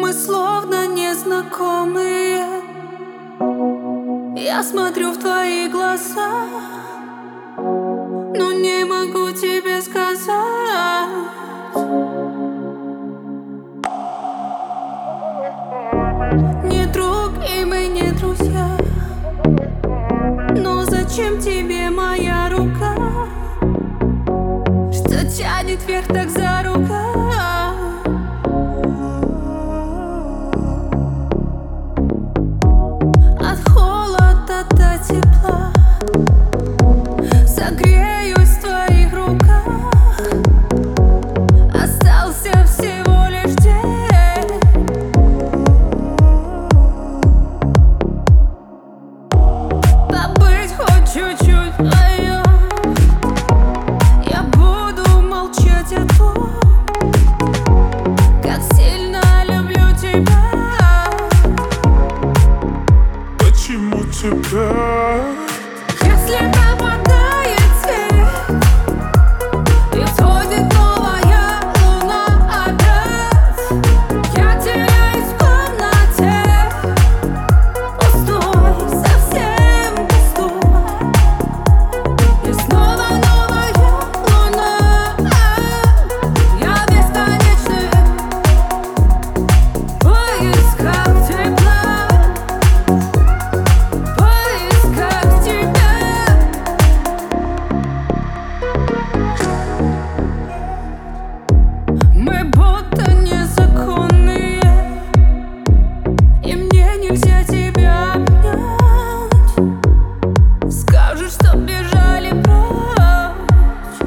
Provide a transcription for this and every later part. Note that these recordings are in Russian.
Мы словно незнакомые. Я смотрю в твои глаза, но не могу тебе сказать. Не друг и мы не друзья, но зачем тебе моя рука, что тянет вверх так за рука? От холода до тепла согреюсь в твоих руках. Остался всего лишь день. Побыть хоть чуть-чуть вдвоем. Я буду молчать о том, как сильно люблю тебя. Почему тебя? Если пропадает свет и всходит новая луна опять, я теряюсь в комнате, пустой, совсем пустой. И снова новая луна. Я в бесконечных поисках тепла, поисках тебя. Мы будто незаконные, и мне нельзя тебя обнять. Скажешь, что бежали прочь.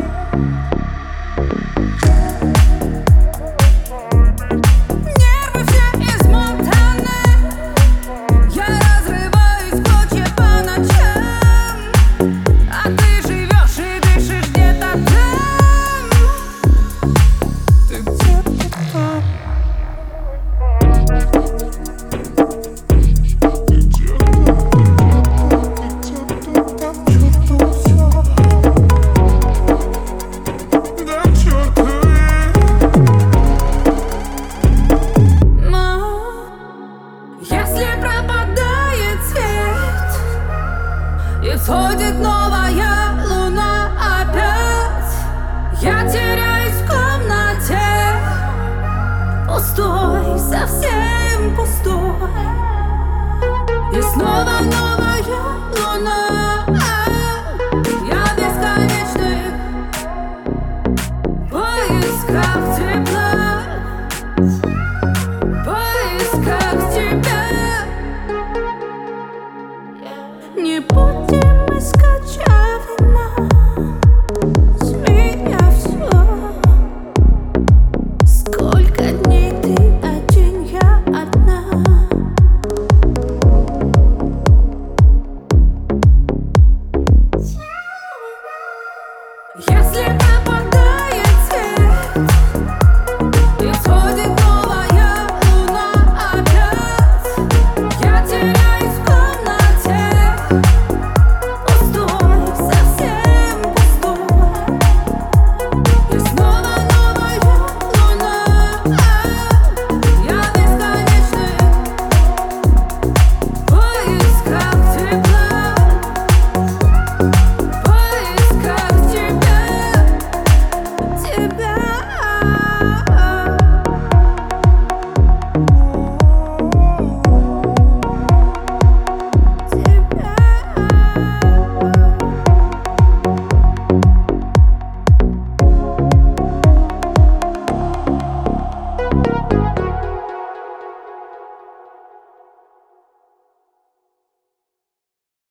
Нервы все измотаны, я разрываюсь в клочья по ночам, а ты живешь и дышишь где-то там. Ты где-то там. Ты где-то там, черту всё. Да черту Если пропадает свет и всходит новая луна опять, я теряюсь в комнате, пустой, совсем пустой. И снова новая луна.